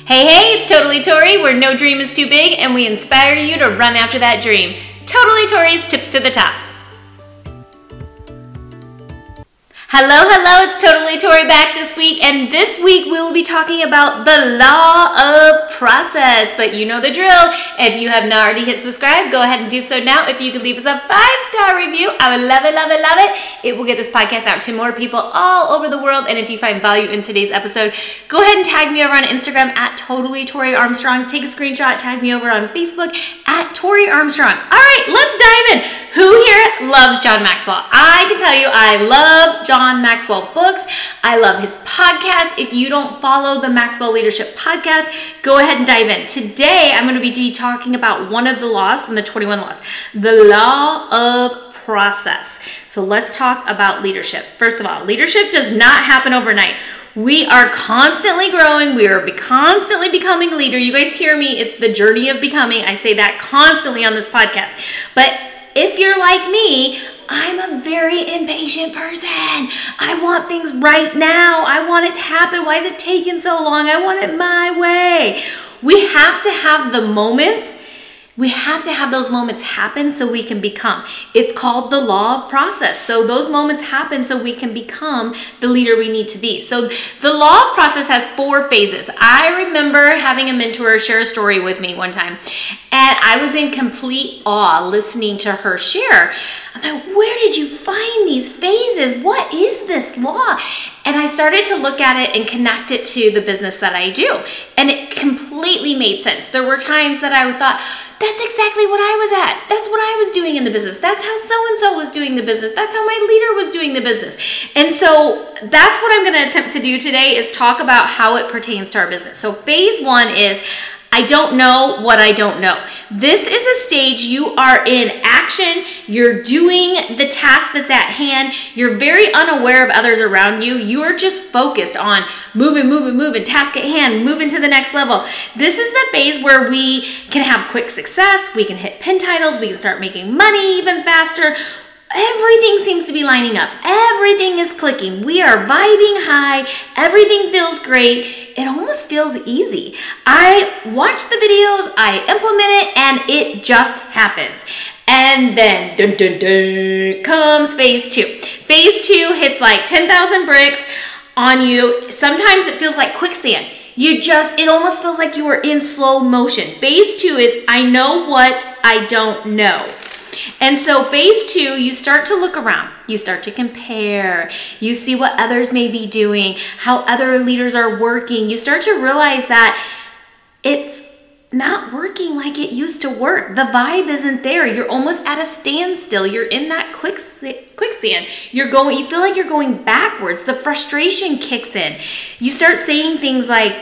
Hey, it's Totally Tori, where no dream is too big and we inspire you to run after that dream. Totally Tori's Tips to the Top. Hello, it's Totally Tori back this week, and this week we'll be talking about the law of process. But you know the drill. If you have not already hit subscribe, go ahead and do so now. If you could leave us a 5-star review, I would love it. It will get this podcast out to more people all over the world. And if you find value in today's episode, go ahead and tag me over on Instagram at Totally Tori Armstrong. Take a screenshot, tag me over on Facebook at Tori Armstrong. All right, let's dive in. Who here loves John Maxwell? I can tell you I love John Maxwell books. I love his podcast. If you don't follow the Maxwell Leadership Podcast, go ahead and dive in. Today, I'm going to be talking about one of the laws from the 21 laws, the law of process. So let's talk about leadership. First of all, leadership does not happen overnight. We are constantly growing. We are constantly becoming a leader. You guys hear me. It's the journey of becoming. I say that constantly on this podcast. But if you're like me, I'm a very impatient person. I want things right now. I want it to happen. Why is it taking so long? I want it my way. We have to have the moments. We have to have those moments happen so we can become. It's called the law of process. So those moments happen so we can become the leader we need to be. So the law of process has 4 phases. I remember having a mentor share a story with me one time, and I was in complete awe listening to her share. I'm like, where did you find these phases? What is this law? And I started to look at it and connect it to the business that I do. And it completely made sense. There were times that I thought, that's exactly what I was at. That's what I was doing in the business. That's how so-and-so was doing the business. That's how my leader was doing the business. And so that's what I'm going to attempt to do today, is talk about how it pertains to our business. So phase 1 is, I don't know what I don't know. This is a stage you are in action. You're doing the task that's at hand. You're very unaware of others around you. You are just focused on moving, task at hand, moving to the next level. This is the phase where we can have quick success. We can hit pin titles. We can start making money even faster. Everything seems to be lining up. Everything is clicking. We are vibing high. Everything feels great. It almost feels easy. I watch the videos, I implement it, and it just happens. And then, comes phase 2. Phase 2 hits like 10,000 bricks on you. Sometimes it feels like quicksand. It almost feels like you are in slow motion. Phase 2 is, I know what I don't know. And so phase 2, you start to look around. You start to compare. You see what others may be doing, how other leaders are working. You start to realize that it's not working like it used to work. The vibe isn't there. You're almost at a standstill. You're in that quicksand. You feel like you're going backwards. The frustration kicks in. You start saying things like,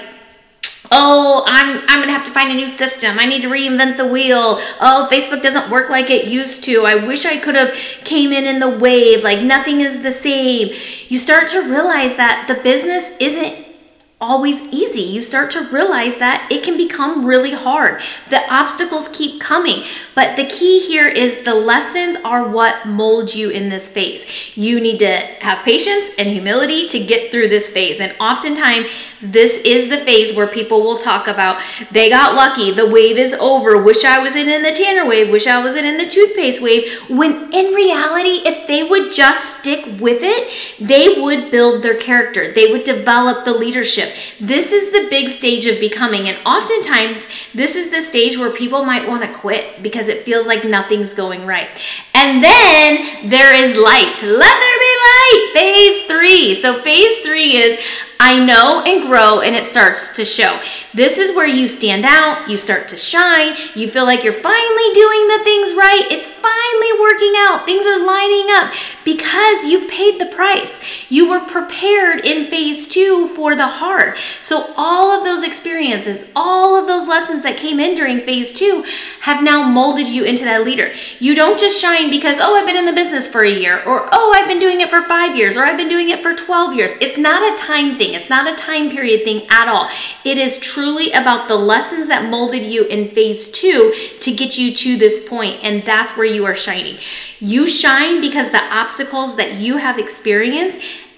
oh, I'm going to have to find a new system. I need to reinvent the wheel. Oh, Facebook doesn't work like it used to. I wish I could have came in the wave. Like nothing is the same. You start to realize that the business isn't always easy. You start to realize that it can become really hard. The obstacles keep coming. But the key here is the lessons are what mold you in this phase. You need to have patience and humility to get through this phase. And oftentimes, this is the phase where people will talk about, they got lucky, the wave is over, wish I was in the Tanner wave, wish I was in the toothpaste wave, when in reality, if they would just stick with it, they would build their character. They would develop the leadership. This is the big stage of becoming, and oftentimes this is the stage where people might want to quit because it feels like nothing's going right. And then there is light. Let there be light. Phase 3. So phase 3 is, I know and grow, and it starts to show. This is where you stand out, you start to shine, you feel like you're finally doing the things right, it's finally working out, things are lining up because you've paid the price. You were prepared in phase 2 for the hard. So all of those experiences, all of those lessons that came in during phase 2 have now molded you into that leader. You don't just shine because, oh, I've been in the business for a year, or oh, I've been doing it for 5 years, or I've been doing it for 12 years. It's not a time thing. It's not a time period thing at all. It is truly about the lessons that molded you in phase 2 to get you to this point, and that's where you are shining. You shine because the obstacles that you have experienced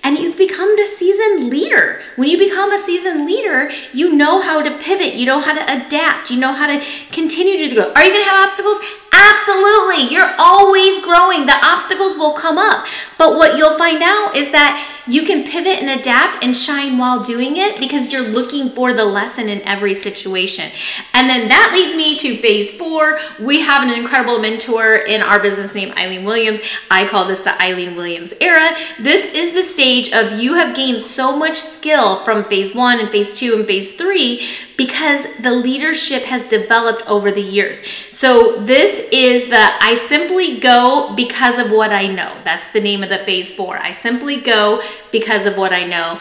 and you've become a seasoned leader. When you become a seasoned leader, you know how to pivot, you know how to adapt, you know how to continue to grow. Are you going to have obstacles? Absolutely. You're always growing. The obstacles will come up. But what you'll find out is that you can pivot and adapt and shine while doing it because you're looking for the lesson in every situation. And then that leads me to phase 4. We have an incredible mentor in our business named Eileen Williams. I call this the Eileen Williams era. This is the stage of you have gained so much skill from phase 1 and phase 2 and phase 3 because the leadership has developed over the years. So this is the I simply go because of what I know. That's the name of the phase 4. I simply go because of what I know,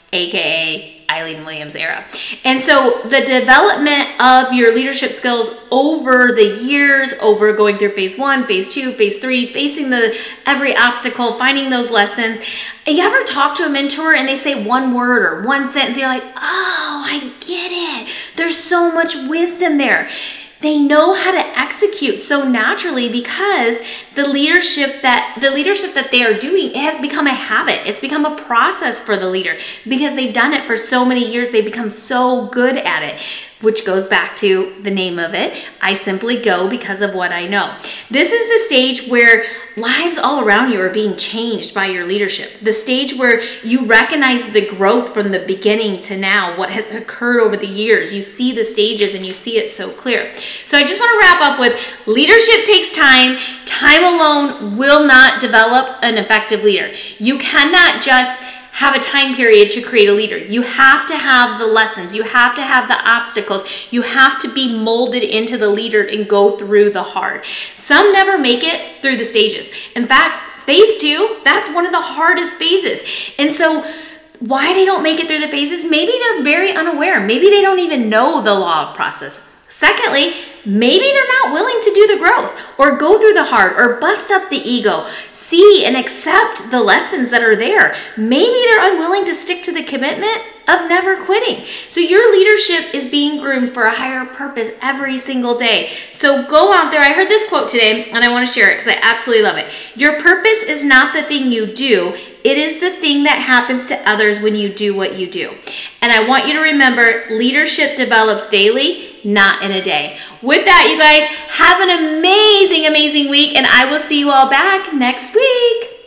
aka Eileen Williams era. And so the development of your leadership skills over the years, over going through phase 1, phase 2, phase 3, facing every obstacle, finding those lessons. You ever talk to a mentor and they say one word or one sentence, and you're like, oh, I get it. There's so much wisdom there. They know how to execute so naturally because the leadership that they are doing, it has become a habit. It's become a process for the leader because they've done it for so many years. They've become so good at it, which goes back to the name of it. I simply go because of what I know. This is the stage where lives all around you are being changed by your leadership. The stage where you recognize the growth from the beginning to now, what has occurred over the years. You see the stages and you see it so clear. So I just want to wrap up with leadership takes time. Time alone will not develop an effective leader. You cannot just have a time period to create a leader. You have to have the lessons. You have to have the obstacles. You have to be molded into the leader and go through the hard. Some never make it through the stages. In fact, phase 2, that's one of the hardest phases. And so why they don't make it through the phases, maybe they're very unaware. Maybe they don't even know the law of process. Secondly, maybe they're not willing to do the growth or go through the hard or bust up the ego, see and accept the lessons that are there. Maybe they're unwilling to stick to the commitment of never quitting. So your leadership is being groomed for a higher purpose every single day. So go out there. I heard this quote today and I want to share it because I absolutely love it. Your purpose is not the thing you do. It is the thing that happens to others when you do what you do. And I want you to remember, leadership develops daily, not in a day. With that, you guys, have an amazing, amazing week, and I will see you all back next week.